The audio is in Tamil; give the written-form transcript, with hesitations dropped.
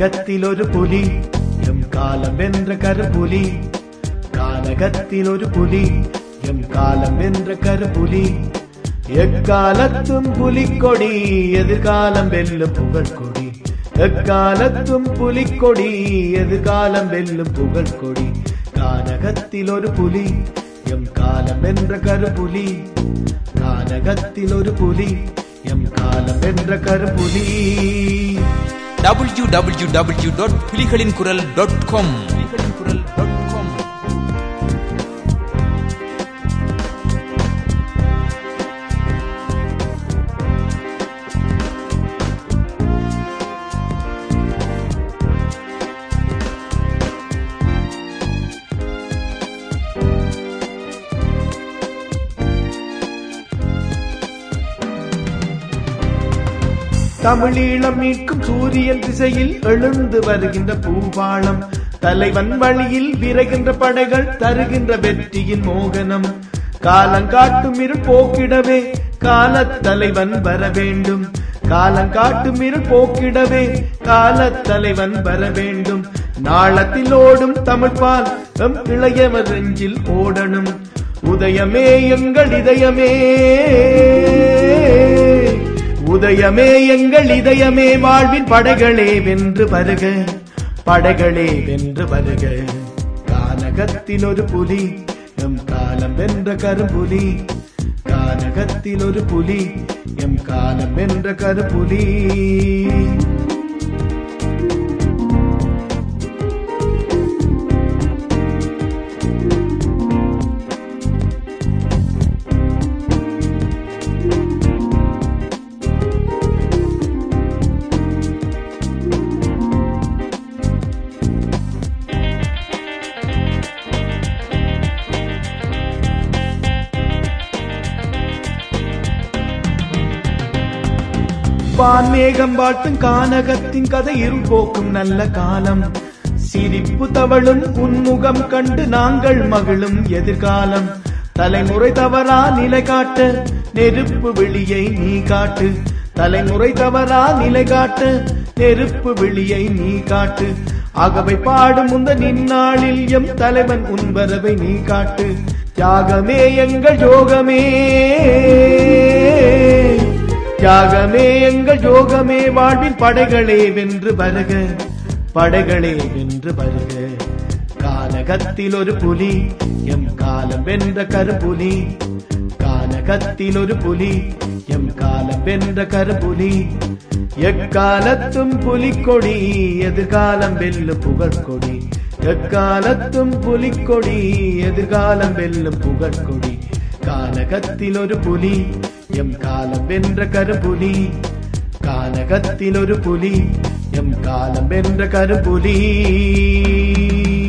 கானகத்தில் ஒரு புலி எம் காலம் வென்ற கருப்புலி. கானகத்தில் ஒரு புலி எம் காலம் வென்ற கருப்புலி. எக்காலத்தும் புலிக்கொடி எதிர்காலம் வெல்லும் புகழ்கொடி. எக்காலத்தும் புலிக்கொடி எதிர்காலம் வெல்லும் புகழ்கொடி. கானகத்தில் ஒரு புலி எம் காலம் வென்ற கருப்புலி. கானகத்தில் ஒரு புலி எம் காலம் வென்ற கருப்புலி. www.புலிகளின்குரல்.com தமிழீழம் மீட்கும் சூரியன் திசையில் எழுந்து வருகின்ற பூபாளம். தலைவன் வழியில் விரைகின்ற படைகள் தருகின்ற வெற்றியின் மோகனம். காலங்காட்டும் இருள் போக்கிடவே காலத் தலைவன் வர வேண்டும். காலங்காட்டும் இருள் போக்கிடவே காலத் தலைவன் வர வேண்டும். நாளத்தில் ஓடும் தமிழ்பால் எம் இளையவர் நெஞ்சில் ஓடணும். உதயமே எங்கள் இதயமே, உதயமே எங்கள் இதயமே. வாழ்வின் படைகளே வென்று வருக, படைகளே வென்று வருக. கானகத்தில் ஒரு புலி எம் காலம் வென்ற கருப்புலி. கானகத்தில் ஒரு புலி எம் காலம் வென்ற கருப்புலி. வான்மேகம் வாழ்த்தும் கானகத்தின் கதை இருள் போக்கும் நல்ல காலம். சிரிப்பு தவழும் உன்முகம் கண்டு நாங்கள் மகிழும் எதிர்காலம். தலைமுறை தவறா நிலை காட்ட நெருப்பு விழியை நீ காட்டு. தலைமுறை தவறா நிலை காட்ட நெருப்பு விழியை நீ காட்டு. ஆகவே பாடும் முந்த நின்னாளில் எம் தலைவன் உன் வரவை நீ காட்டு. தியாகமே எங்கள் யோகமே, தியாகமே எங்கள் யோகமே. வாழ்வின் படைகளே வென்று வருக, படைகளே வென்று வருக. கானகத்தில் ஒரு புலி எம் காலம் வென்ற கருப்புலி. கானகத்தில் ஒரு புலி எம் காலம் வென்ற கருப்புலி. எக்காலத்தும் புலிக்கொடி எதிர்காலம் வெல்லும் புகழ்கொடி. எக்காலத்தும் புலிக்கொடி எதிர்காலம் வெல்லும் புகழ்கொடி. கானகத்தில் ஒரு புலி எம் காலம் வென்ற கருப்புலி. கானகத்தில் ஒரு புலி எம் காலம் வென்ற கருப்புலி.